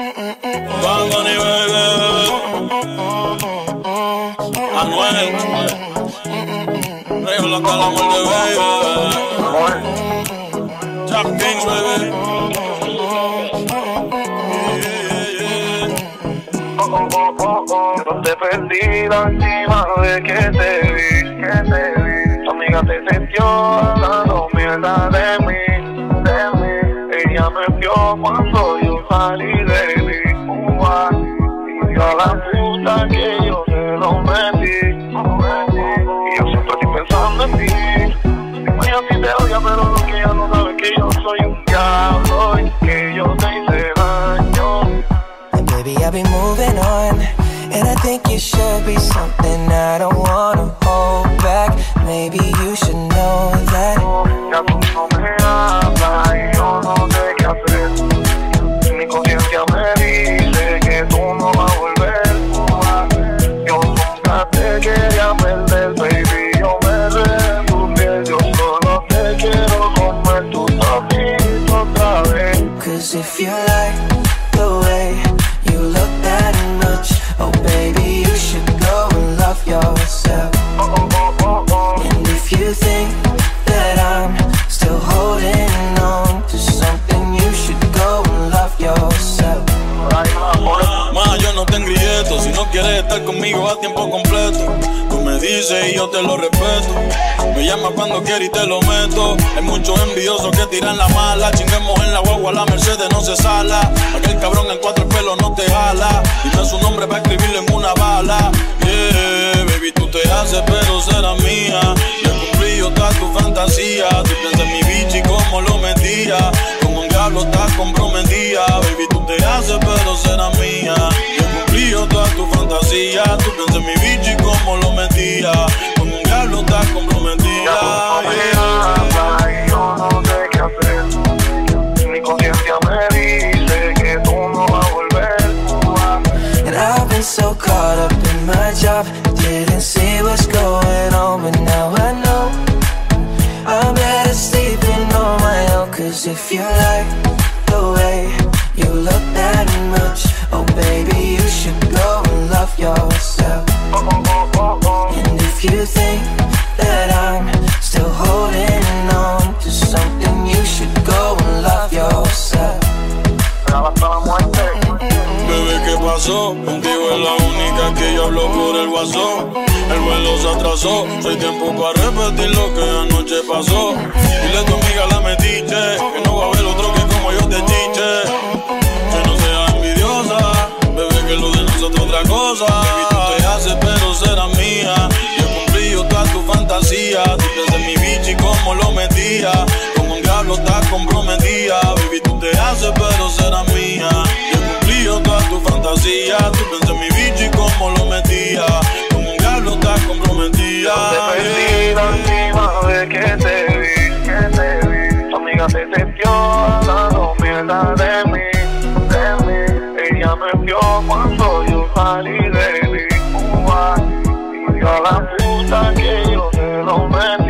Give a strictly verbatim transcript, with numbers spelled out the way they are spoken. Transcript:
Bad Bunny, baby. Anuel. Rey hasta la muerte, baby. Jack Kings, baby. No te perdí la última vez que te vi, que te vi. Tu amiga te sintió hablando mierda de mí, de mí. Ella me vio cuando yo salí de mí, uh, y dio la puta que yo se lo metí, y yo siempre estoy pensando en ti. Dime a ti te odia, pero lo que ella no sabe es que yo soy un diablo y que yo te hice daño. And baby, I've been moving on, and I think you should be something I don't wanna hold back. Maybe you should know that. Ya tú no me hablas y yo no sé qué hacer. Mi conciencia me dice que tú no vas a volver. Yo nunca te quería perder, baby. Yo me refugié, yo solo te quiero comer tu todito otra vez. Cause if you like the way you look that much, oh baby, you should go and love yourself. Oh, oh, oh, oh, oh. And if you think that I'm still holding on to something, you should go and love yourself. Ma, yo no te engrilleto. Si no quieres estar conmigo a tiempo completo, tú me dices y yo te lo respeto. Me llamas cuando quieres y te lo meto. Hay muchos envidiosos que tiran la mala. Chinguemos en la guagua, la Mercedes no se sala. Aquel cabrón en cuatro pelos no te jala. Dime su nombre para escribirlo en una bala. Yeah, baby, tú te haces pero serás mía. Ya cumplí yo toda tu fantasía. Tú piensas en mi bicho y cómo lo metía. Como un diablo estás comprometida. Baby, tú te haces pero serás mía. Ya cumplí yo toda tu fantasía. Tú piensas en mi bicho y cómo lo metía. Como un diablo estás comprometida. Ya tú no me hablas y yo no sé qué hacer. Mi conciencia me dice que tú no vas a volver. And I've been so caught up in my job, didn't see what's going on, but now I know I'm better sleeping on my own. Cause if you like the way you look that much, oh baby, you should go and love yourself. Oh, oh, oh, oh, oh. And if you think that I'm still holding on to something, you should go and love yourself. Hasta la muerte. Bebé, ¿qué pasó? Contigo es la única que yo hablo por el WhatsApp. El vuelo se atrasó, soy tiempo para repetir lo que anoche pasó. Dile a tu amiga la metiche, que no va a haber otro que como yo te chiche. Que no seas envidiosa, bebé, que lo de nosotros otra cosa. Baby, tú te haces pero serás mía. Yo cumplí yo toda tu fantasía. Tú piensas en mi bicho y cómo lo metía. Como un diablo estás comprometida. Baby, tú te haces pero serás mía. Yo cumplí yo toda tu fantasía. Tú piensas en mi bicho y cómo lo metía. Como un diablo estás comprometida. Te perdí la última vez que te vi, que te vi. Tu amiga te sintió hablando mierda de mí, de mí. Ella me vio cuando yo salí de mí, uh, y dio la puta que yo se lo metí.